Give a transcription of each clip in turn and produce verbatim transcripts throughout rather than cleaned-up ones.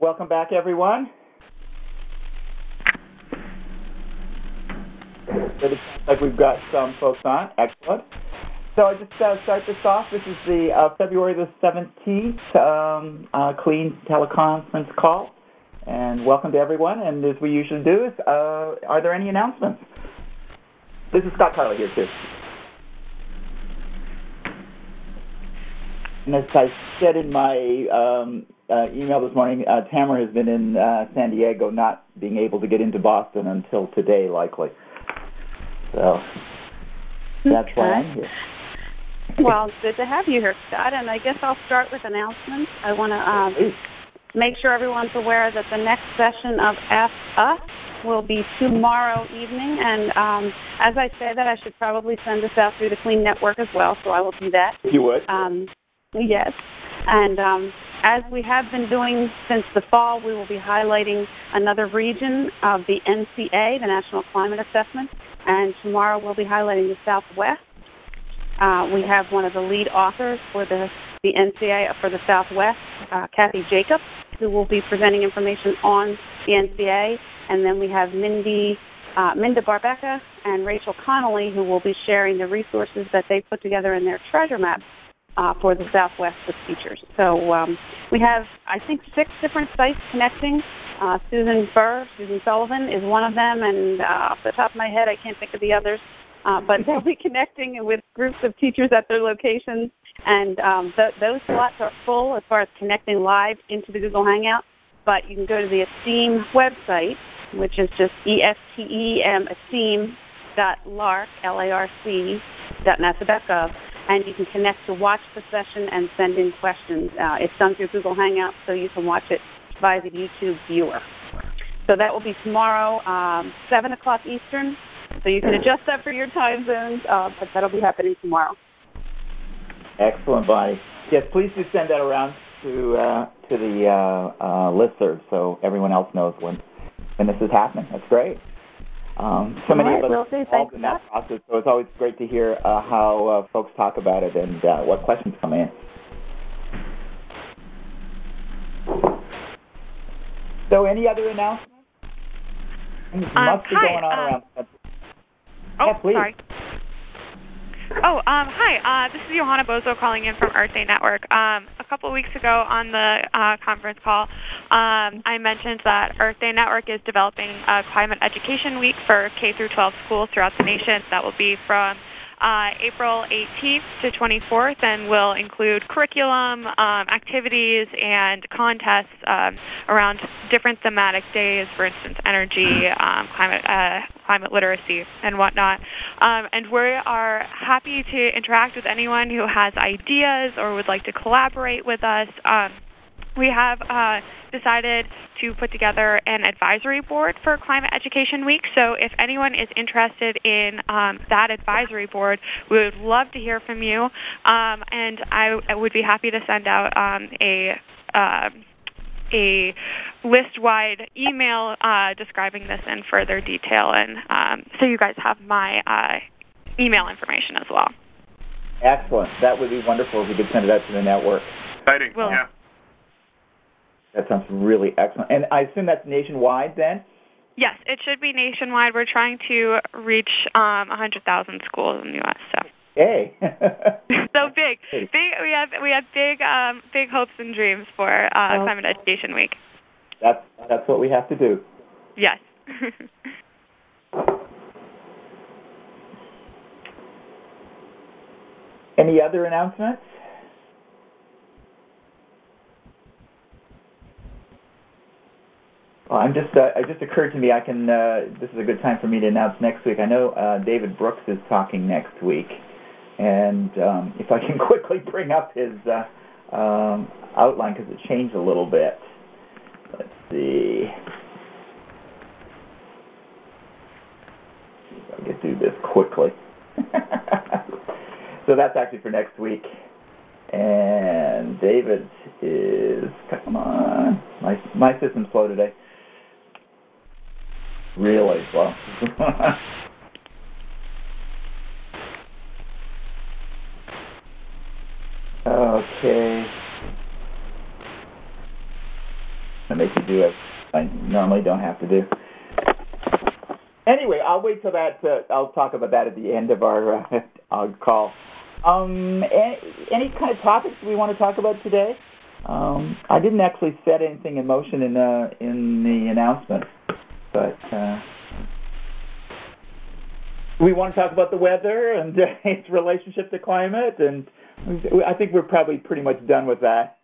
Welcome back, everyone. It looks like we've got some folks on. Excellent. So I just uh, start this off. This is the uh, February the seventeenth um, uh, Clean teleconference call. And welcome to everyone. And as we usually do, is, uh, are there any announcements? This is Scott Carley here, too. And as I said in my um, uh, email this morning, uh, Tamara has been in uh, San Diego, not being able to get into Boston until today, likely. So that's okay. why I'm here. Well, it's good to have you here, Scott. And I guess I'll start with announcements. I want to um, make sure everyone's aware that the next session of Ask Us will be tomorrow evening. And um, as I say that, I should probably send this out through the Clean Network as well, so I will do that. You would? Um, yes. And um, as we have been doing since the fall, we will be highlighting another region of the N C A, the National Climate Assessment. And tomorrow we'll be highlighting the Southwest. Uh, we have one of the lead authors for the, the N C A for the Southwest, uh, Kathy Jacobs, who will be presenting information on the N C A. And then we have Mindy, uh, Minda Barbecca and Rachel Connolly, who will be sharing the resources that they put together in their treasure map uh, for the Southwest with teachers. So um, we have, I think, six different sites connecting. Uh, Susan Burr, Susan Sullivan is one of them, and uh, off the top of my head, I can't think of the others. Uh, but they'll be connecting with groups of teachers at their locations, and um, th- those slots are full as far as connecting live into the Google Hangout. But you can go to the ESTEAM website, which is just E S T E M, esteem dot larc, L A R C, dot nasa dot gov, and you can connect to watch the session and send in questions. Uh, it's done through Google Hangout, so you can watch it via the YouTube viewer. So that will be tomorrow, um, seven o'clock Eastern. So you can adjust that for your time zones, uh, but that'll be happening tomorrow. Excellent, Bonnie. Yes, please do send that around to uh, to the uh, uh, listserv so everyone else knows when when this is happening. That's great. Um, so many right, of us are involved in that process, so it's always great to hear uh, how uh, folks talk about it and uh, what questions come in. So any other announcements? Things Um, must be hi, going on um, around the country. Oh, yeah, please. sorry. Oh, um, hi. Uh, this is Johanna Bozo calling in from Earth Day Network. Um, a couple of weeks ago on the uh, conference call, um, I mentioned that Earth Day Network is developing a Climate Education Week for K through twelve schools throughout the nation. That will be from uh, April eighteenth to twenty-fourth, and will include curriculum, um, activities, and contests um, around different thematic days, for instance, energy, um, climate, uh, climate literacy, and whatnot. Um, and we are happy to interact with anyone who has ideas or would like to collaborate with us. Um, we have uh, decided to put together an advisory board for Climate Education Week. So if anyone is interested in um, that advisory board, we would love to hear from you. Um, and I, I would be happy to send out um, a uh, a list-wide email uh, describing this in further detail, and um, so you guys have my uh, email information as well. Excellent. That would be wonderful if you could send it out to the network. Exciting, well, yeah. That sounds really excellent. And I assume that's nationwide then? Yes, it should be nationwide. We're trying to reach um, one hundred thousand schools in the U S So. Hey. so big, big. We have we have big, um, big hopes and dreams for uh, well, Climate Education Week. That's that's what we have to do. Yes. Any other announcements? Well, I'm just. Uh, it just occurred to me. I can. Uh, this is a good time for me to announce next week. I know uh, David Brooks is talking next week, and um, if I can quickly bring up his uh, um, outline because it changed a little bit. Let's see. See if I can do this quickly. So that's actually for next week. And David is, come on, my my system's slow today. Really slow. Okay. That makes it normally don't have to do. Anyway, I'll wait till that. Uh, I'll talk about that at the end of our, uh, our call. Um, any, any kind of topics we want to talk about today? Um, I didn't actually set anything in motion in uh, in the announcement, but uh, we want to talk about the weather and uh, its relationship to climate, and I think we're probably pretty much done with that.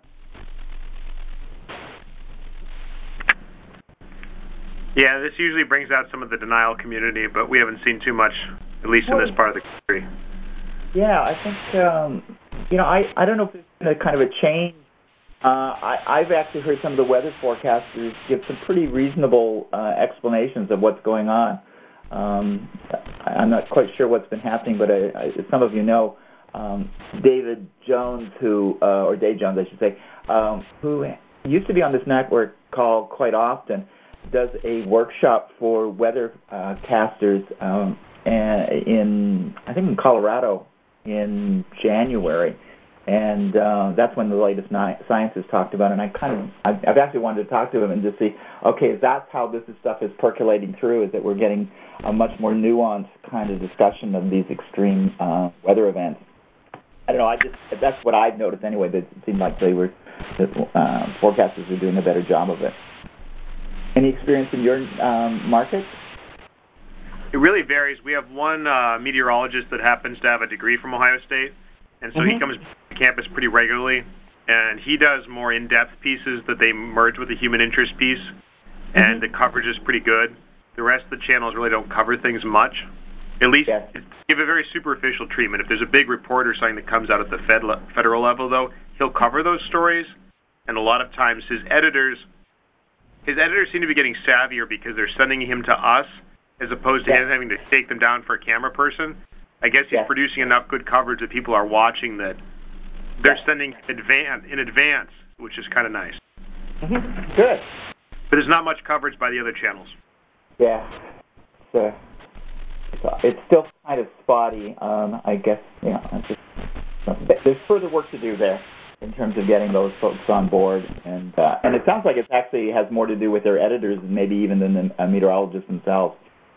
Yeah, this usually brings out some of the denial community, but we haven't seen too much, at least in this part of the country. Yeah, I think, um, you know, I, I don't know if there's been a kind of a change. Uh, I, I've actually heard some of the weather forecasters give some pretty reasonable uh, explanations of what's going on. Um, I'm not quite sure what's been happening, but I, I, as some of you know, um, David Jones, who, uh, or Dave Jones, I should say, um, who used to be on this network call quite often, does a workshop for weather uh, casters um, in, I think in Colorado in January, and uh, that's when the latest ni- science is talked about. And I kind of, I've, I've actually wanted to talk to him and just see, okay, if that's how this stuff is percolating through, is that we're getting a much more nuanced kind of discussion of these extreme uh, weather events. I don't know. I just that's what I've noticed anyway. That it seemed like they were, that uh, forecasters were doing a better job of it. Any experience in your um, market? It really varies. We have one uh, meteorologist that happens to have a degree from Ohio State, and so mm-hmm. he comes to campus pretty regularly, and he does more in-depth pieces that they merge with the human interest piece, mm-hmm. and the coverage is pretty good. The rest of the channels really don't cover things much. At least yes. give a very superficial treatment. If there's a big report or something that comes out at the fed le- federal level, though, he'll cover those stories, and a lot of times his editors His editors seem to be getting savvier because they're sending him to us as opposed to yeah. him having to take them down for a camera person. I guess he's yeah. producing enough good coverage that people are watching that they're yeah. sending advan- in advance, which is kind of nice. Mm-hmm. Good. But there's not much coverage by the other channels. Yeah. So, it's still kind of spotty, um, I guess. You know, just, there's further work to do there in terms of getting those folks on board, and uh, and it sounds like it actually has more to do with their editors, maybe even than the uh, meteorologists themselves.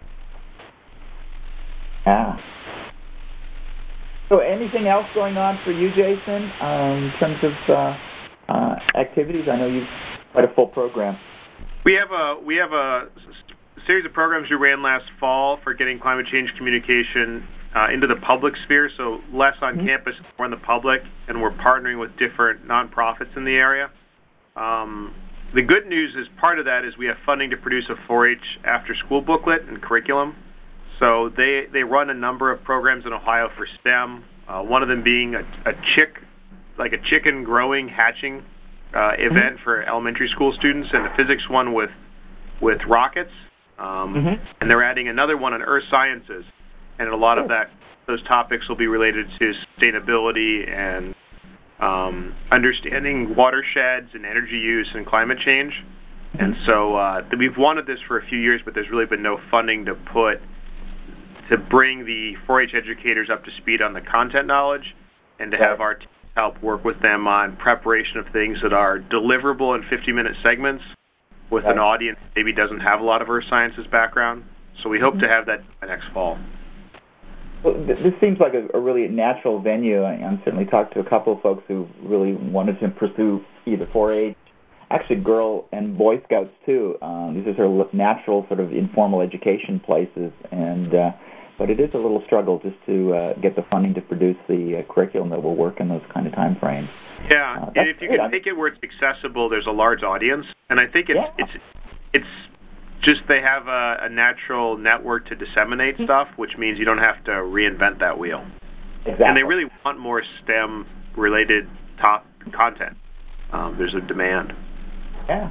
Yeah. So, anything else going on for you, Jason, um, in terms of uh, uh, activities? I know you've quite a full program. We have a we have a series of programs we ran last fall for getting climate change communication Uh, into the public sphere, so less on mm-hmm. campus, more in the public, and we're partnering with different nonprofits in the area. Um, the good news is part of that is we have funding to produce a four H after-school booklet and curriculum. So they, they run a number of programs in Ohio for STEM, uh, one of them being a, a chick, like a chicken growing, hatching uh, event mm-hmm. for elementary school students, and the physics one with, with rockets. Um, mm-hmm. And they're adding another one on earth sciences. And a lot of that, those topics will be related to sustainability and um, understanding watersheds and energy use and climate change. And so uh, we've wanted this for a few years, but there's really been no funding to put to bring the four H educators up to speed on the content knowledge, and to have our team help work with them on preparation of things that are deliverable in fifty-minute segments with an audience that maybe doesn't have a lot of earth sciences background. So we hope to have that next fall. Well, this seems like a, a really natural venue. I, I've certainly talked to a couple of folks who really wanted to pursue either four H, actually Girl and Boy Scouts too. Um, these are sort of natural, sort of informal education places, and uh, but it is a little struggle just to uh, get the funding to produce the uh, curriculum that will work in those kind of time frames. Yeah, uh, and if you can make it where it's accessible, there's a large audience, and I think it's yeah. it's it's. Just they have a, a natural network to disseminate stuff, which means you don't have to reinvent that wheel. Exactly. And they really want more STEM-related top content. Um, there's a demand. Yeah.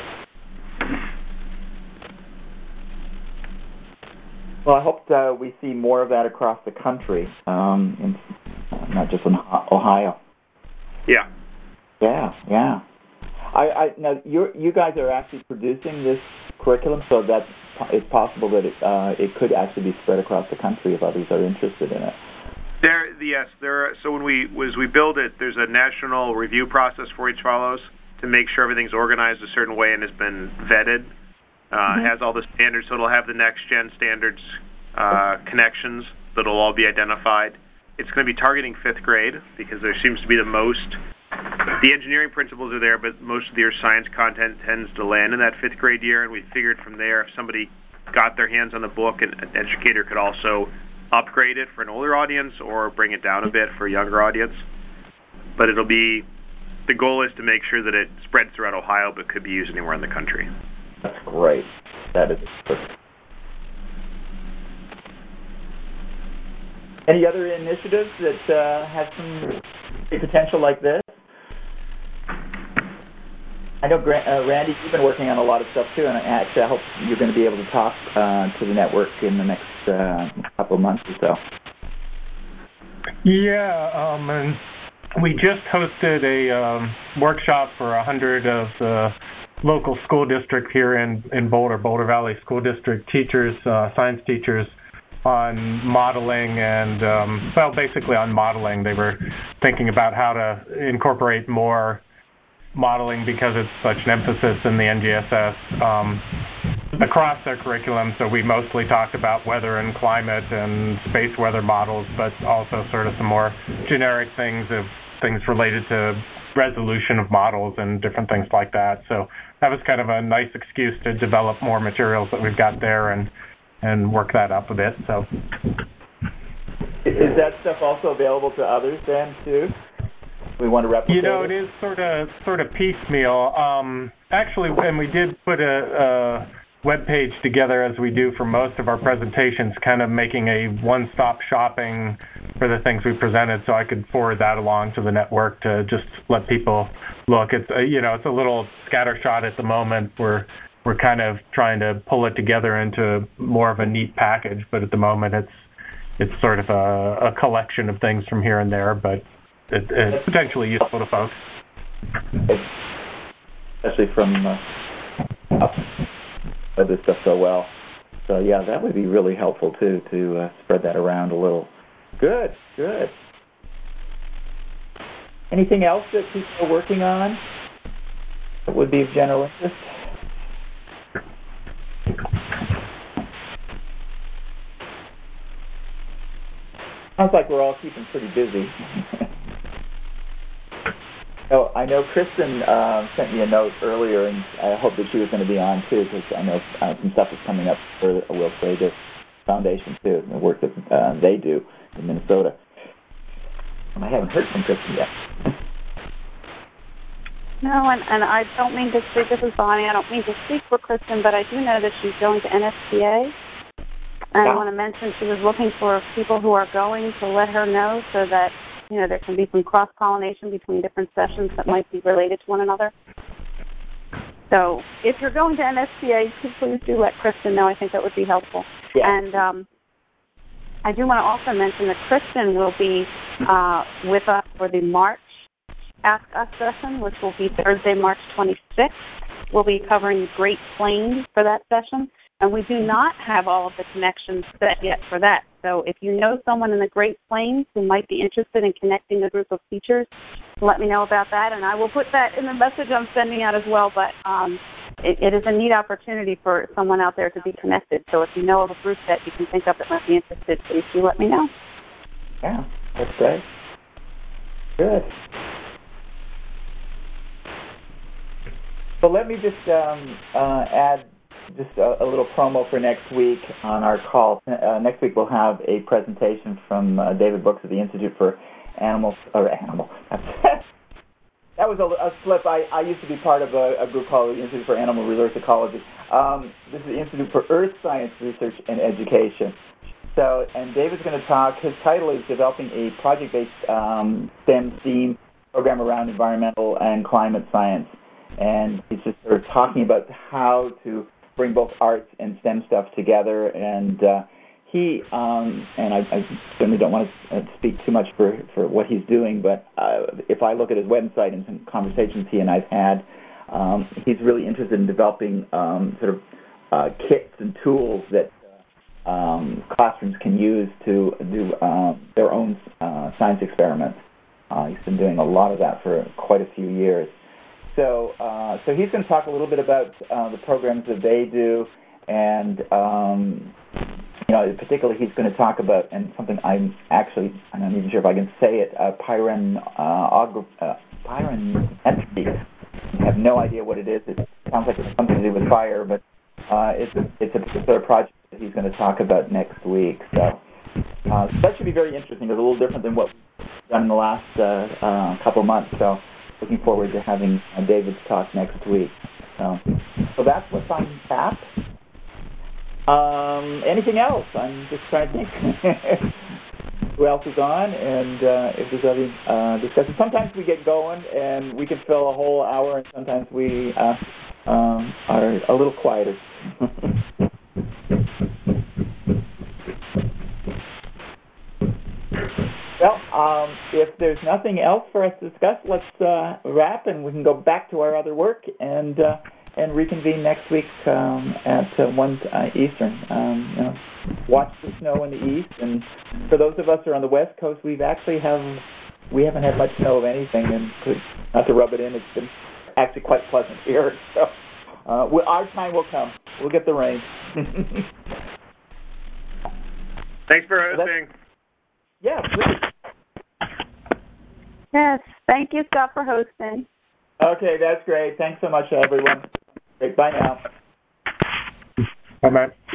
Well, I hope uh, we see more of that across the country, um, in, uh, not just in Ohio. Yeah. Yeah, yeah. I, I now you you guys are actually producing this curriculum, so that it's possible that it uh, it could actually be spread across the country if others are interested in it. There, yes, there. Are, so when we as we build it, there's a national review process four H follows to make sure everything's organized a certain way and has been vetted. uh, mm-hmm. has all the standards, so it'll have the next-gen standards uh, connections that'll all be identified. It's going to be targeting fifth grade because there seems to be the most, the engineering principles are there, but most of your science content tends to land in that fifth grade year, and we figured from there if somebody got their hands on the book, an educator could also upgrade it for an older audience or bring it down a bit for a younger audience. But it'll be, the goal is to make sure that it spreads throughout Ohio but could be used anywhere in the country. That's great. That is perfect. Any other initiatives that uh, have some potential like this? I know, uh, Randy, you've been working on a lot of stuff too, and actually I hope you're going to be able to talk uh, to the network in the next uh, couple of months or so. Yeah, um, and we just hosted a um, workshop for a hundred of the local school districts here in, in Boulder, Boulder Valley School District teachers, uh, science teachers, on modeling and, um, well, basically on modeling. They were thinking about how to incorporate more modeling because it's such an emphasis in the N G S S um, across their curriculum. So we mostly talked about weather and climate and space weather models, but also sort of some more generic things of things related to resolution of models and different things like that. So that was kind of a nice excuse to develop more materials that we've got there and and work that up a bit. So, is that stuff also available to others then too? We want to replicate. You know, it, it is sort of sort of piecemeal. Um, actually, and we did put a, a web page together as we do for most of our presentations, kind of making a one-stop shopping for the things we presented. So I could forward that along to the network to just let people look. It's a, you know, it's a little scattershot at the moment. We're We're kind of trying to pull it together into more of a neat package, but at the moment it's it's sort of a, a collection of things from here and there, but it, it's potentially useful to folks. Especially from uh, up this stuff so well. So yeah, that would be really helpful too, to uh, spread that around a little. Good, good. Anything else that people are working on that would be of general interest? Sounds like we're all keeping pretty busy. Oh, I know Kristen uh, sent me a note earlier, and I hope that she was going to be on too, because I know uh, some stuff is coming up for the Will Fraser Foundation too, and the work that uh, they do in Minnesota. And I haven't heard from Kristen yet. No, and, and I don't mean to speak, this is Bonnie, I don't mean to speak for Kristen, but I do know that she's going to N S P A. And yeah. I want to mention she was looking for people who are going to let her know so that, you know, there can be some cross-pollination between different sessions that might be related to one another. So if you're going to N S P A, please do let Kristen know. I think that would be helpful. Yeah. And um, I do want to also mention that Kristen will be uh, with us for the March Ask Us session, which will be Thursday, March twenty-sixth. We'll be covering Great Plains for that session, and we do not have all of the connections set yet for that. So if you know someone in the Great Plains who might be interested in connecting a group of teachers, let me know about that, and I will put that in the message I'm sending out as well. But um, it, it is a neat opportunity for someone out there to be connected. So if you know of a group that you can think of that might be interested, please do let me know. Yeah, that's great. Good. So let me just um, uh, add just a, a little promo for next week on our call. Uh, next week we'll have a presentation from uh, David Brooks of the Institute for Animal, or Animal. That was a, a slip. I, I used to be part of a, a group called the Institute for Animal Resource Ecology. Um, this is the Institute for Earth Science Research and Education. So, and David's going to talk, his title is Developing a Project-Based um, STEM STEAM Program Around Environmental and Climate Science. And he's just sort of talking about how to bring both arts and STEM stuff together. And uh, he, um, and I, I certainly don't want to speak too much for, for what he's doing, but uh, if I look at his website and some conversations he and I've had, um, he's really interested in developing um, sort of uh, kits and tools that um, classrooms can use to do um, their own uh, science experiments. Uh, he's been doing a lot of that for quite a few years. so uh, so he's going to talk a little bit about uh, the programs that they do, and um, you know, particularly he's going to talk about, and something I'm actually, I'm not even sure if I can say it, uh, pyren, uh, uh, pyrometry. I have no idea what it is. It sounds like it's something to do with fire, but uh, it's a, it's a particular project that he's going to talk about next week. So, uh, so that should be very interesting. It's a little different than what we've done in the last uh, uh, couple of months. So, looking forward to having uh, David's talk next week. So, so that's what's on tap. Um, anything else? I'm just trying to think who else is on, and uh, if there's other uh, discussion. Sometimes we get going and we can fill a whole hour, and sometimes we uh, um, are a little quieter. Well, um, if there's nothing else for us to discuss, let's uh, wrap, and we can go back to our other work and uh, and reconvene next week um, at uh, one uh, Eastern. Um, you know, watch the snow in the east, and for those of us who are on the West Coast, we've actually have we haven't had much snow of anything, and not to rub it in, it's been actually quite pleasant here. So uh, we, our time will come. We'll get the rain. Thanks for hosting. Yeah, please. Yes, thank you, Scott, for hosting. Okay, that's great. Thanks so much, everyone. Great. Bye now. Bye, Matt.